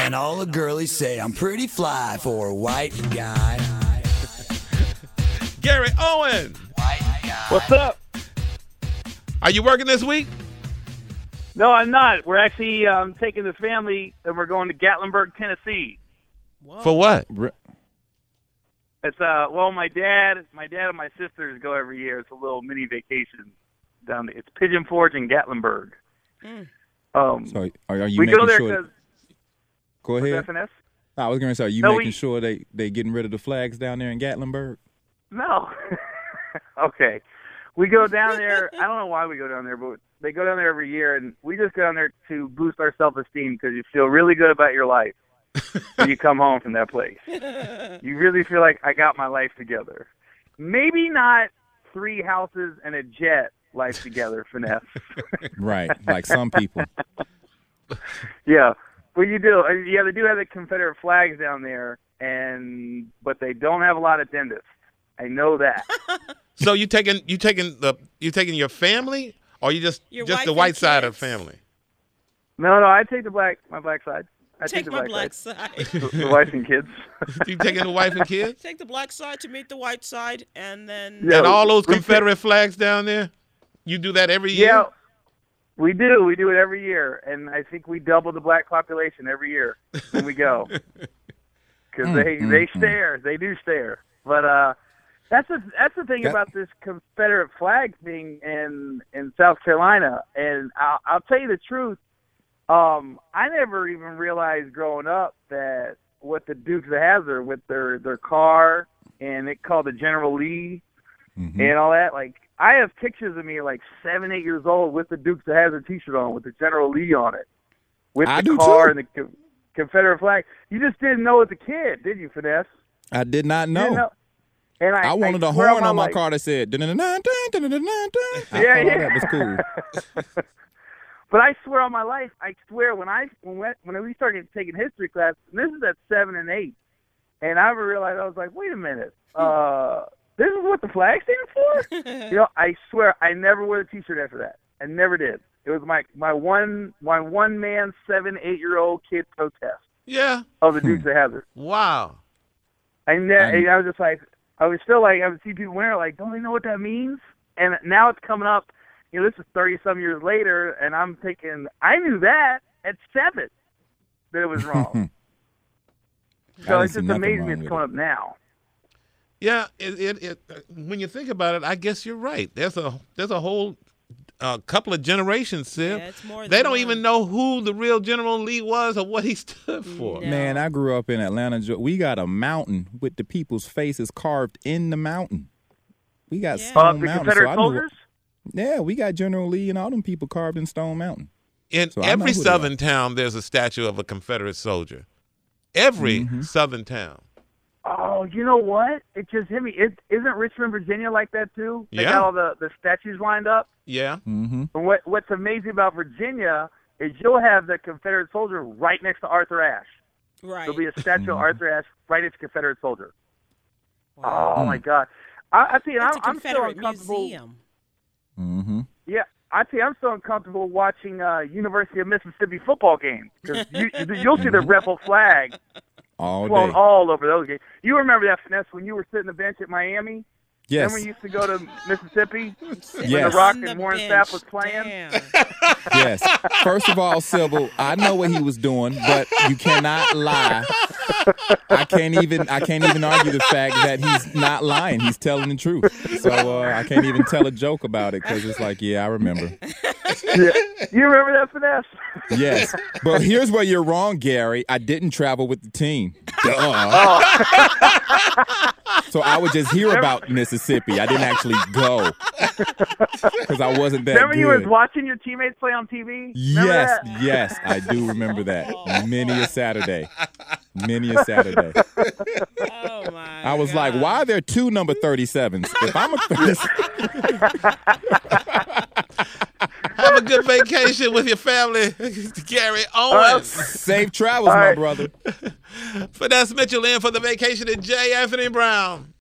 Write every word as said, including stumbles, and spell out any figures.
And all the girlies say I'm pretty fly for a white guy. Gary Owen. White guy. What's up? Are you working this week? No, I'm not. We're actually um, taking the family and we're going to Gatlinburg, Tennessee. Whoa. For what? It's uh, well, my dad, my dad and my sisters go every year. It's a little mini vacation down there. It's Pigeon Forge in Gatlinburg. Mm. Um, So are, are you we making go there sure? because Go ahead. F N S. I was going to say, are you No, making we- sure they they getting rid of the flags down there in Gatlinburg? No. Okay. We go down there. I don't know why we go down there, but they go down there every year, and we just go down there to boost our self-esteem because you feel really good about your life when you come home from that place. You really feel like I got my life together. Maybe not three houses and a jet life together, Finesse. Right, like some people. Yeah. Well, you do. Yeah, they do have the Confederate flags down there, and but they don't have a lot of dentists. I know that. So you taking you taking the you taking your family, or you just Your just wife the and white side of kids. family? No, no, I take the black, my black side. I Take the my black, black side. side. The, the wife and kids. You taking the wife and kids, Take the black side to meet the white side, and then Yeah. and all those we Confederate flags down there? You do that every year? Yeah, we do. We do it every year, and I think we double the black population every year when we go because Mm, they mm, they mm. stare, they do stare. But uh, that's the that's the thing That- about this Confederate flag thing in in South Carolina, and I'll, I'll tell you the truth. Um, I never even realized growing up that what the Dukes of Hazzard with their their car and it called the General Lee. Mhm. And all that, like, I have pictures of me like seven, eight years old with the Dukes of Hazzard T-shirt on, with the General Lee on it, with I the do car too. and the co- Confederate flag. You just didn't know as a kid, did you, Finesse? I did not You didn't know. And I, I wanted I a swear horn on my life- car that said dun dun dun dun dun dun dun dun. I Yeah, thought yeah. that was cool. But I swear on my life, I swear when I when we, when we started taking history class, and this is at seven and eight, and I realized I was like, wait a minute, uh, this is what the flag stands for? You know, I swear I never wore a T-shirt after that. I never did. It was my my one my one man seven eight year old kid protest Yeah. of the Dukes of Hazzard. Wow. I ne- I'm- and I was just like, I was still like, I would see people wearing it, like, don't they know what that means? And now it's coming up. You know, this is thirty some years later, and I'm thinking, I knew that at seven that it was wrong. I So didn't it's see just nothing amazing wrong it's with coming it. up now. Yeah. It, it, it, uh, when you think about it, I guess you're right. There's a there's a whole uh, couple of generations, Sim. Yeah, it's more They than don't one. even know who the real General Lee was or what he stood for. No. Man, I grew up in Atlanta. Geo- We got a mountain with the people's faces carved in the mountain. We got Yeah. Uh, Stone the Mountain. Confederate so I knew- soldiers? Yeah, we got General Lee and all them people carved in Stone Mountain. In So I know every who they southern town, there's a statue of a Confederate soldier. Every Mm-hmm. southern town. Oh, you know what? It just hit me. It, isn't Richmond, Virginia like that too? They Yeah. got all the, the statues lined up. Yeah. Mm-hmm. And what what's amazing about Virginia is you'll have the Confederate soldier right next to Arthur Ashe. Right. There'll be a statue of Arthur Ashe right next to Confederate soldier. Wow. Oh my God! I, I tell you, It's I'm, a I'm still Confederate uncomfortable. museum. Mm-hmm. Yeah, I tell you, I'm still uncomfortable watching uh, University of Mississippi football games because you, you'll see the rebel flag All flown day. all over those games. You remember that, Finesse, when you were sitting the bench at Miami? Yes. Remember you used to go to Mississippi when Yes. the Rock On and the Warren bench. Sapp was playing? Damn. Yes. First of all, Sybil, I know what he was doing, but you cannot lie. I can't even I can't even argue the fact that he's not lying. He's telling the truth. So uh, I can't even tell a joke about it because it's like, yeah, I remember. Yeah. You remember that, Finesse? Yes. But here's where you're wrong, Gary. I didn't travel with the team. Duh. So I would just hear about Mississippi. I didn't actually go because I wasn't that Remember good. you was watching your teammates play on T V? Remember Yes, that? yes, I do remember that. Many a Saturday. Many a Saturday. Oh my! I was like, God. why are there two number thirty-sevens? If I'm a thirty-seven. Have a good vacation with your family, Gary Owens. Safe travels, All my right. brother. Finesse Mitchell in for the vacation at J. Anthony Brown.